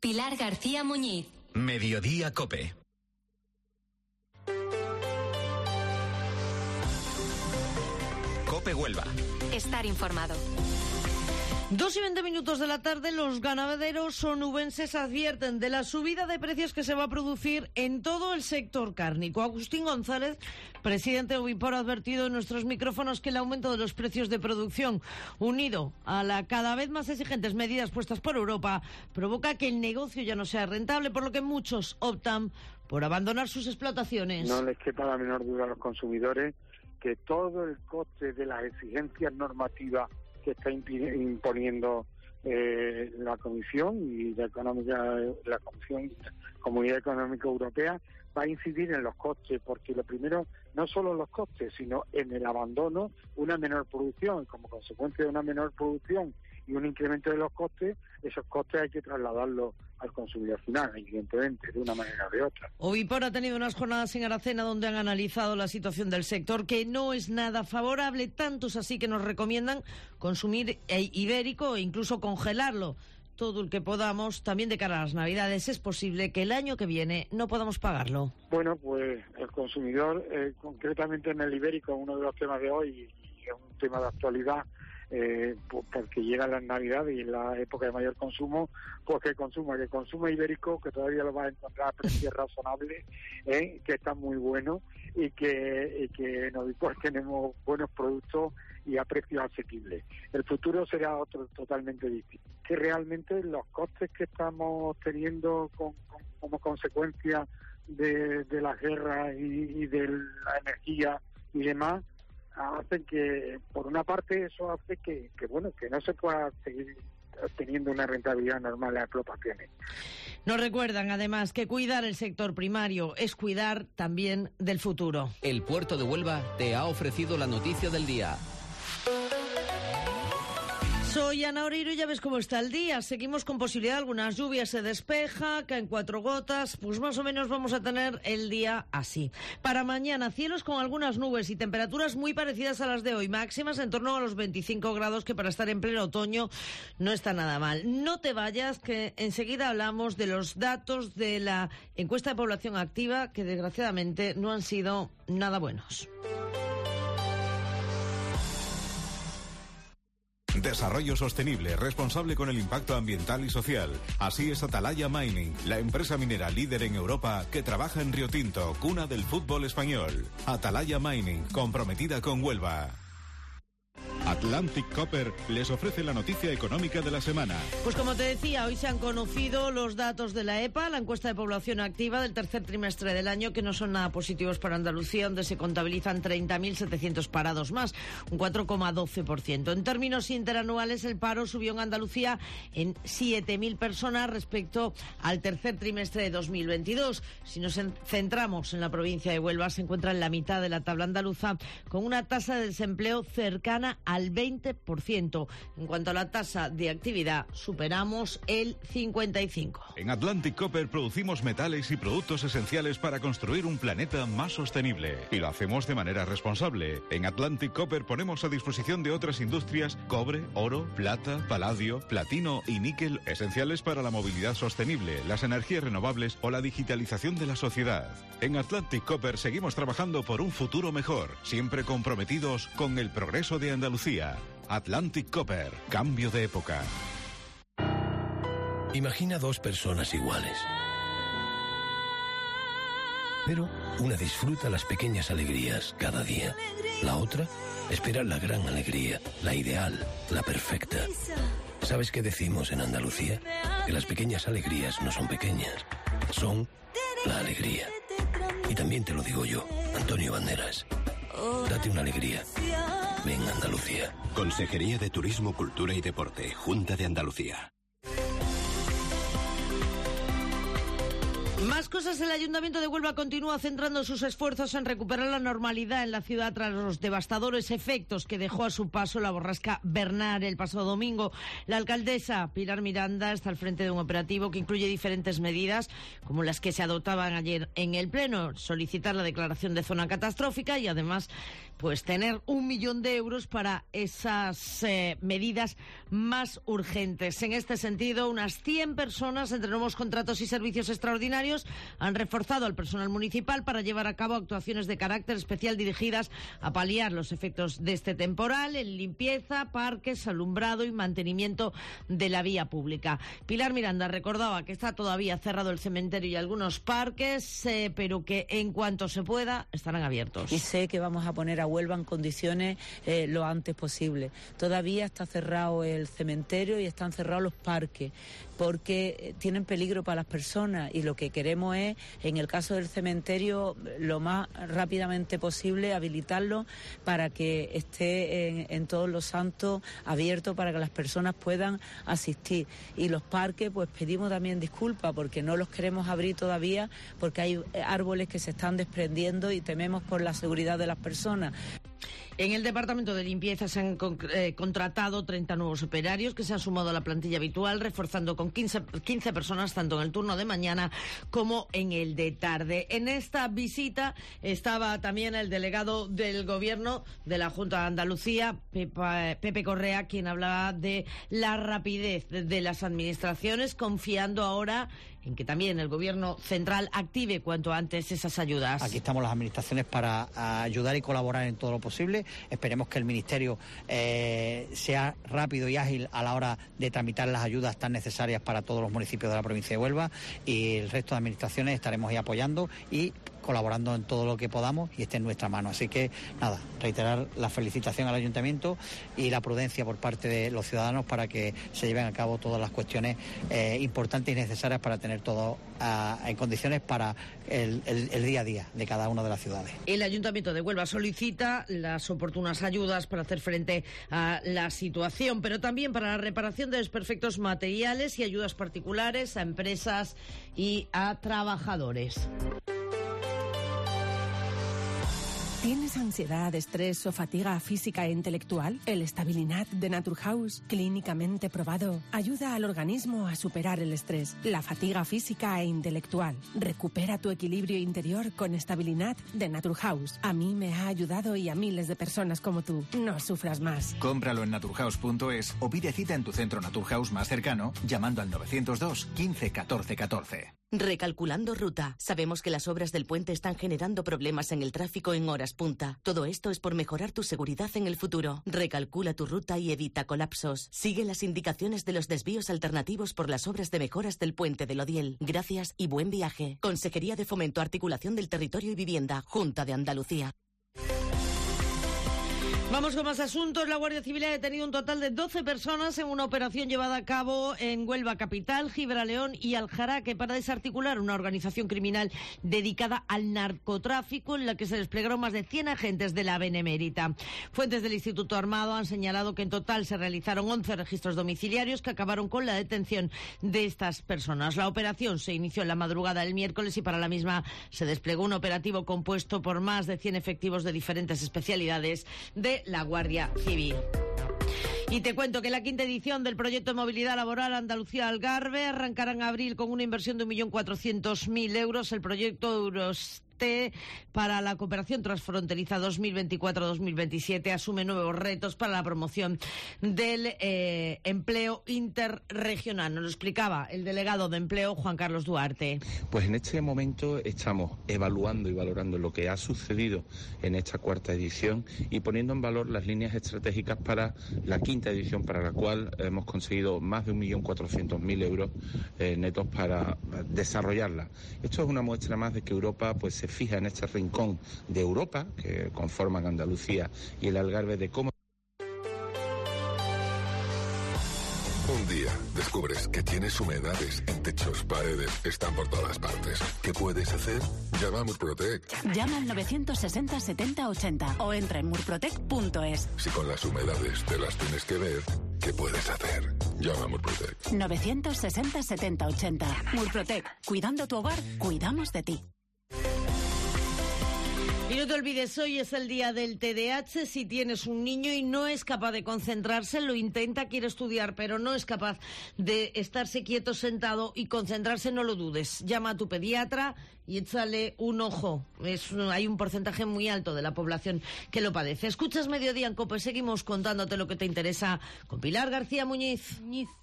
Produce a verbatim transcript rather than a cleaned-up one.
Pilar García Muñiz. Mediodía COPE. COPE Huelva. Estar informado. Dos y veinte minutos de la tarde, los ganaderos onubenses advierten de la subida de precios que se va a producir en todo el sector cárnico. Agustín González, presidente de Ovipor, ha advertido en nuestros micrófonos que el aumento de los precios de producción, unido a la cada vez más exigentes medidas puestas por Europa, provoca que el negocio ya no sea rentable, por lo que muchos optan por abandonar sus explotaciones. No les quepa la menor duda a los consumidores que todo el coste de las exigencias normativas que está imponiendo eh, la Comisión y la económica, la Comisión Comunidad Económica Europea va a incidir en los costes, porque lo primero, no solo los costes, sino en el abandono, una menor producción, y como consecuencia de una menor producción y un incremento de los costes, esos costes hay que trasladarlos al consumidor final, evidentemente, de una manera o de otra. Ovipor ha tenido unas jornadas en Aracena donde han analizado la situación del sector, que no es nada favorable, tantos así que nos recomiendan consumir ibérico e incluso congelarlo todo el que podamos, también de cara a las Navidades. Es posible que el año que viene no podamos pagarlo. Bueno, pues el consumidor, eh, concretamente en el ibérico, uno de los temas de hoy, y es un tema de actualidad, Eh, porque llegan las Navidades y la época de mayor consumo, pues que consuma, que consuma ibérico, que todavía lo va a encontrar a precios razonables, ¿eh? que está muy bueno y que, y que en Ovipor tenemos buenos productos y a precios asequibles. El futuro será otro totalmente distinto. Que realmente los costes que estamos teniendo con, con, como consecuencia de, de las guerras y, y de la energía y demás, hacen que, por una parte, eso hace que, que bueno, que no se pueda seguir teniendo una rentabilidad normal en las explotaciones. Nos recuerdan, además, que cuidar el sector primario es cuidar también del futuro. El Puerto de Huelva te ha ofrecido la noticia del día. Soy Ana Oreiro y ya ves cómo está el día. Seguimos con posibilidad de algunas lluvias, se despeja, caen cuatro gotas, pues más o menos vamos a tener el día así. Para mañana, cielos con algunas nubes y temperaturas muy parecidas a las de hoy, máximas en torno a los veinticinco grados, que para estar en pleno otoño no está nada mal. No te vayas, que enseguida hablamos de los datos de la encuesta de población activa, que desgraciadamente no han sido nada buenos. Desarrollo sostenible, responsable con el impacto ambiental y social. Así es Atalaya Mining, la empresa minera líder en Europa que trabaja en Río Tinto, cuna del fútbol español. Atalaya Mining, comprometida con Huelva. Atlantic Copper les ofrece la noticia económica de la semana. Pues como te decía, hoy se han conocido los datos de la E P A, la encuesta de población activa del tercer trimestre del año, que no son nada positivos para Andalucía, donde se contabilizan treinta mil setecientos parados más, un cuatro coma doce por ciento. En términos interanuales, el paro subió en Andalucía en siete mil personas respecto al tercer trimestre de dos mil veintidós. Si nos centramos en la provincia de Huelva, se encuentra en la mitad de la tabla andaluza, con una tasa de desempleo cercana al veinte por ciento. En cuanto a la tasa de actividad, superamos el cincuenta y cinco por ciento. En Atlantic Copper producimos metales y productos esenciales para construir un planeta más sostenible. Y lo hacemos de manera responsable. En Atlantic Copper ponemos a disposición de otras industrias cobre, oro, plata, paladio, platino y níquel, esenciales para la movilidad sostenible, las energías renovables o la digitalización de la sociedad. En Atlantic Copper seguimos trabajando por un futuro mejor, siempre comprometidos con el progreso de Andalucía. Atlantic Copper, cambio de época. Imagina dos personas iguales. Pero una disfruta las pequeñas alegrías cada día. La otra espera la gran alegría, la ideal, la perfecta. ¿Sabes qué decimos en Andalucía? Que las pequeñas alegrías no son pequeñas, son la alegría. Y también te lo digo yo, Antonio Banderas. Date una alegría. Ven Andalucía. Consejería de Turismo, Cultura y Deporte, Junta de Andalucía. Más cosas. El Ayuntamiento de Huelva continúa centrando sus esfuerzos en recuperar la normalidad en la ciudad tras los devastadores efectos que dejó a su paso la borrasca Bernard el pasado domingo. La alcaldesa Pilar Miranda está al frente de un operativo que incluye diferentes medidas, como las que se adoptaban ayer en el Pleno: solicitar la declaración de zona catastrófica y además pues tener un millón de euros para esas eh, medidas más urgentes. En este sentido, unas cien personas, entre nuevos contratos y servicios extraordinarios, han reforzado al personal municipal para llevar a cabo actuaciones de carácter especial dirigidas a paliar los efectos de este temporal en limpieza, parques, alumbrado y mantenimiento de la vía pública. Pilar Miranda recordaba que está todavía cerrado el cementerio y algunos parques, eh, pero que en cuanto se pueda estarán abiertos. Y sé que vamos a poner a Huelva en condiciones eh, lo antes posible. Todavía está cerrado el cementerio y están cerrados los parques, porque tienen peligro para las personas, y lo que queremos es, en el caso del cementerio, lo más rápidamente posible habilitarlo para que esté en, en Todos los Santos abierto para que las personas puedan asistir. Y los parques, pues pedimos también disculpas porque no los queremos abrir todavía, porque hay árboles que se están desprendiendo y tememos por la seguridad de las personas. En el Departamento de Limpieza se han con, eh, contratado treinta nuevos operarios que se han sumado a la plantilla habitual, reforzando con quince, quince personas tanto en el turno de mañana como en el de tarde. En esta visita estaba también el delegado del Gobierno de la Junta de Andalucía, Pepa, Pepe Correa, quien hablaba de la rapidez de, de las administraciones, confiando ahora en que también el Gobierno central active cuanto antes esas ayudas. Aquí estamos las administraciones para ayudar y colaborar en todo lo posible. Esperemos que el Ministerio eh, sea rápido y ágil a la hora de tramitar las ayudas tan necesarias para todos los municipios de la provincia de Huelva, y el resto de administraciones estaremos ahí apoyando y colaborando en todo lo que podamos y esté en nuestra mano. Así que, nada, reiterar la felicitación al Ayuntamiento y la prudencia por parte de los ciudadanos para que se lleven a cabo todas las cuestiones eh, importantes y necesarias para tener todo uh, en condiciones para el, el, el día a día de cada una de las ciudades. El Ayuntamiento de Huelva solicita las oportunas ayudas para hacer frente a la situación, pero también para la reparación de desperfectos materiales y ayudas particulares a empresas y a trabajadores. ¿Tienes ansiedad, estrés o fatiga física e intelectual? El Stabilinat de Naturhaus, clínicamente probado, ayuda al organismo a superar el estrés, la fatiga física e intelectual. Recupera tu equilibrio interior con Stabilinat de Naturhaus. A mí me ha ayudado y a miles de personas como tú. No sufras más. Cómpralo en naturhaus punto es o pide cita en tu centro Naturhaus más cercano llamando al novecientos dos quince catorce catorce. Recalculando ruta. Sabemos que las obras del puente están generando problemas en el tráfico en horas punta. Todo esto es por mejorar tu seguridad en el futuro. Recalcula tu ruta y evita colapsos. Sigue las indicaciones de los desvíos alternativos por las obras de mejoras del puente del Odiel. Gracias y buen viaje. Consejería de Fomento, Articulación del Territorio y Vivienda, Junta de Andalucía. Vamos con más asuntos. La Guardia Civil ha detenido un total de doce personas en una operación llevada a cabo en Huelva Capital, Gibraleón y Aljaraque para desarticular una organización criminal dedicada al narcotráfico, en la que se desplegaron más de cien agentes de la Benemérita. Fuentes del Instituto Armado han señalado que en total se realizaron once registros domiciliarios que acabaron con la detención de estas personas. La operación se inició en la madrugada del miércoles y para la misma se desplegó un operativo compuesto por más de cien efectivos de diferentes especialidades de la Guardia Civil. Y te cuento que la quinta edición del proyecto de movilidad laboral Andalucía-Algarve arrancará en abril con una inversión de un millón cuatrocientos mil euros. El proyecto Euros para la cooperación transfronteriza dos mil veinticuatro dos mil veintisiete asume nuevos retos para la promoción del eh, empleo interregional. Nos lo explicaba el delegado de empleo, Juan Carlos Duarte. Pues en este momento estamos evaluando y valorando lo que ha sucedido en esta cuarta edición y poniendo en valor las líneas estratégicas para la quinta edición, para la cual hemos conseguido más de un millón cuatrocientos mil euros eh, netos para desarrollarla. Esto es una muestra más de que Europa pues se fija en este rincón de Europa que conforman Andalucía y el Algarve de cómo. Un día descubres que tienes humedades en techos, paredes, están por todas partes. ¿Qué puedes hacer? Llama a Murprotec. Llama al novecientos sesenta setenta ochenta o entra en murprotec punto es. Si con las humedades te las tienes que ver, ¿qué puedes hacer? Llama a Murprotec. novecientos sesenta setenta ochenta. Murprotec. Cuidando tu hogar, cuidamos de ti. Y no te olvides, hoy es el día del T D A H. Si tienes un niño y no es capaz de concentrarse, lo intenta, quiere estudiar, pero no es capaz de estarse quieto, sentado y concentrarse, no lo dudes. Llama a tu pediatra y échale un ojo. Es, hay un porcentaje muy alto de la población que lo padece. Escuchas Mediodía en COPE, seguimos contándote lo que te interesa con Pilar García Muñiz. Muñiz.